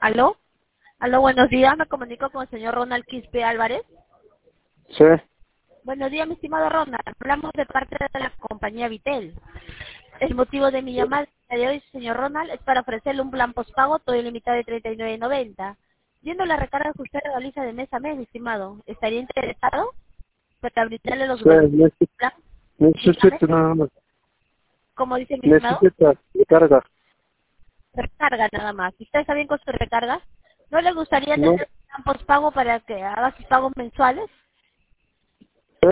¿Aló? Aló, buenos días. Me comunico con el señor Ronald Quispe Álvarez. Sí, Buenos días, mi estimado Ronald. Hablamos de parte de la compañía Vitel. El motivo de mi llamada de hoy, señor Ronald, es para ofrecerle un plan postpago todo ilimitado de 39.90. Viendo la recarga que usted realiza de mes a mes, mi estimado, ¿estaría interesado para brindarle los sí, beneficios del plan? Dígame, necesito nada más. como dice mi estimado, Necesito carga. recarga nada más. ¿Usted está bien con su recarga? ¿No le gustaría tener No, un plan postpago para que haga sus pagos mensuales? sí,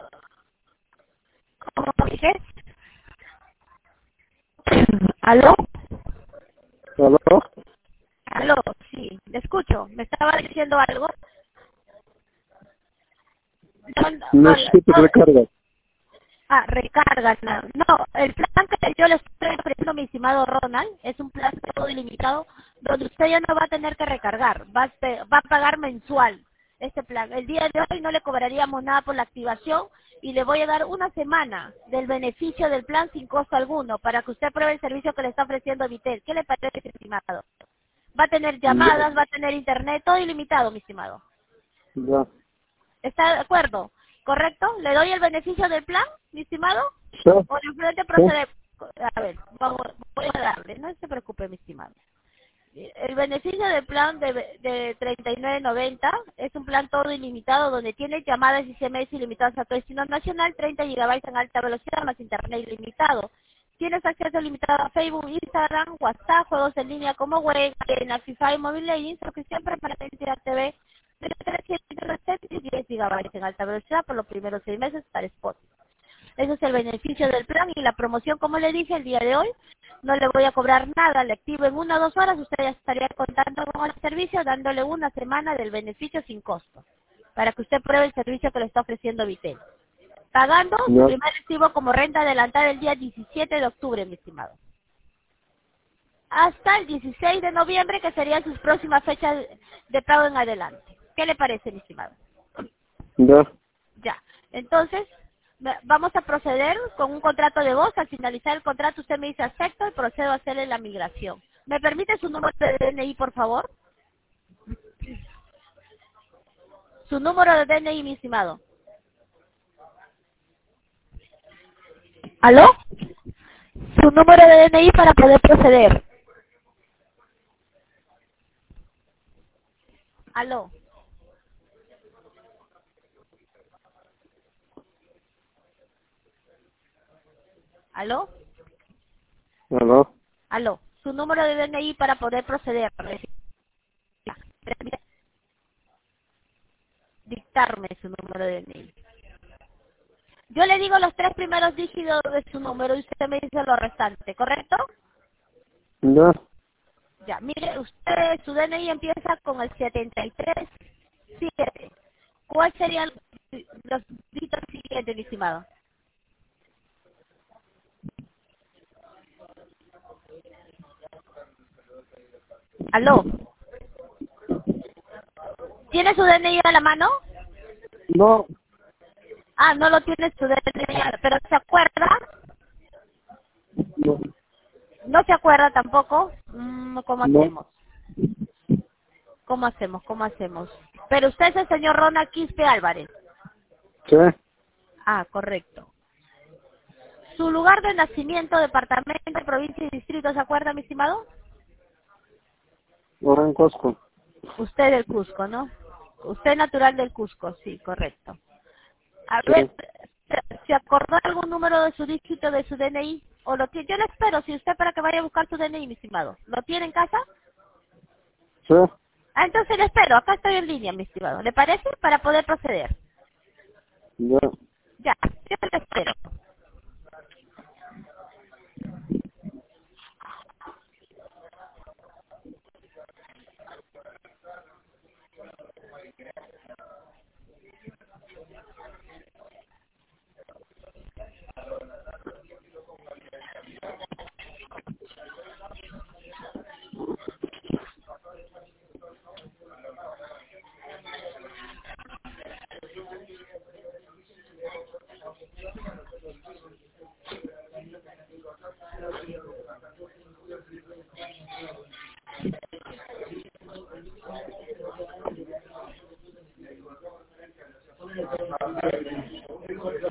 ¿Cómo dije? ¿Aló? aló, Aló, sí, le escucho. ¿Me estaba diciendo algo? No, no, necesito recarga. recarga. No, no, el plan que yo le estoy ofreciendo, mi estimado Ronald, es un plan todo ilimitado donde usted ya no va a tener que recargar, va a pagar mensual este plan. El día de hoy no le cobraríamos nada por la activación y le voy a dar una semana del beneficio del plan sin costo alguno para que usted pruebe el servicio que le está ofreciendo Vitel. ¿Qué le parece, estimado? Va a tener Ya, llamadas, va a tener internet, todo ilimitado, mi estimado. ya. ¿Está de acuerdo? ¿Correcto? ¿Le doy el beneficio del plan, mi estimado? Sí, ¿O de frente sí, procede? A ver, voy a darle, no se preocupe, mi estimado. El beneficio del plan de 39.90 es un plan todo ilimitado donde tiene llamadas y SMS ilimitadas a todo destino nacional, 30 gigabytes en alta velocidad más internet ilimitado. Tienes acceso ilimitado a Facebook, Instagram, WhatsApp, juegos en línea como Web, en FIFA y Mobile Legends, suscripción permanente a TV de 300 y 10 gigabytes en alta velocidad por los primeros 6 meses para Spotify. Ese es el beneficio del plan y la promoción, como le dije, el día de hoy. No le voy a cobrar nada, le activo en 1 o 2 horas, usted ya estaría contando con el servicio, dándole una semana del beneficio sin costo, para que usted pruebe el servicio que le está ofreciendo Vitel. Pagando su ya. primer recibo como renta adelantada el día 17 de octubre, mi estimado. Hasta el 16 de noviembre, que serían sus próximas fechas de pago en adelante. ¿Qué le parece, mi estimado? Ya. Ya. Entonces, vamos a proceder con un contrato de voz. Al finalizar el contrato, usted me dice acepto y procedo a hacerle la migración. ¿Me permite su número de DNI, por favor? Su número de DNI, mi estimado. ¿Aló? Su número de DNI para poder proceder. ¿Aló? ¿Aló? Aló, ¿Aló? Su número de DNI para poder proceder. Dictarme su número de DNI. Yo le digo los 3 primeros dígitos de su número y usted me dice lo restante, ¿correcto? ya. Ya, mire, usted, su DNI empieza con el 737. ¿Cuál serían los dígitos siguientes, mi estimado? ¿Aló? ¿Tiene su DNI a la mano? No, Ah, no lo tiene su DNI, pero ¿se acuerda? no, ¿No se acuerda tampoco? ¿Cómo no. hacemos? ¿Cómo hacemos? ¿Cómo hacemos? Pero usted es el señor Ronald Quispe Álvarez. Sí, Ah, correcto. Su lugar de nacimiento, departamento, provincia y distrito, ¿se acuerda, mi estimado? ahora en Costco. Usted del Cusco, ¿no? Usted natural del Cusco, sí, correcto. A Sí, ver, ¿se acordó algún número de su dígito de su DNI? ¿O lo tiene? Yo le espero, si usted para que vaya a buscar su DNI, mi estimado. ¿Lo tiene en casa? sí, Ah, entonces le espero, acá estoy en línea, mi estimado. ¿Le parece? Para poder proceder. ya. Ya, yo le espero.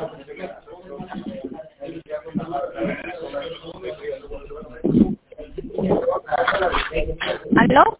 ¿Aló?